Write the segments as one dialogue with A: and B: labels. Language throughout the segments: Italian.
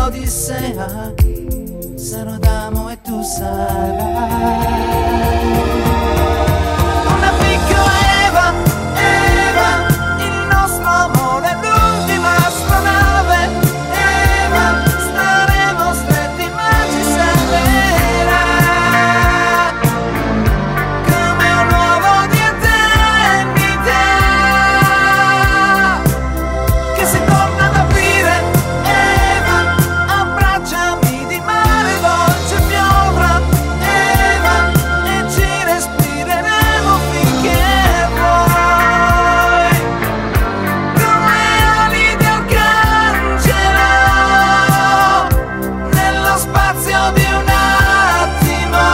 A: questa odissea sarò d'amo e tu sarai una piccola Eva, Eva, il nostro amore è l'ultima astronave, Eva, staremo stretti ma ci salverà come un uovo di eternità che si torna ad aprire, Eva, abbracciami di mare dolce piovra, Eva, e ci respireremo finché vuoi come ali di arcangelo nello spazio di un attimo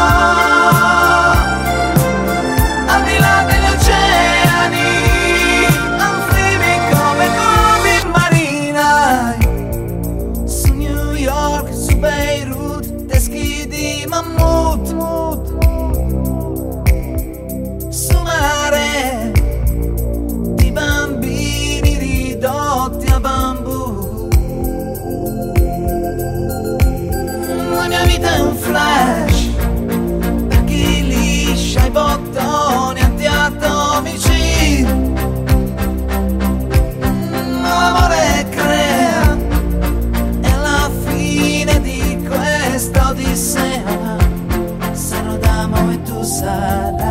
A: al di là degli oceani anfibi come nuovi marinai su New York, su Beirut, teschi di mammut su mare di bambini ridotti a bambù. La mia vita è un flash per chi liscia i bottoni antiatomici, ma l'amore crea e alla fine di questa odissea sarò d'amo e tu sarai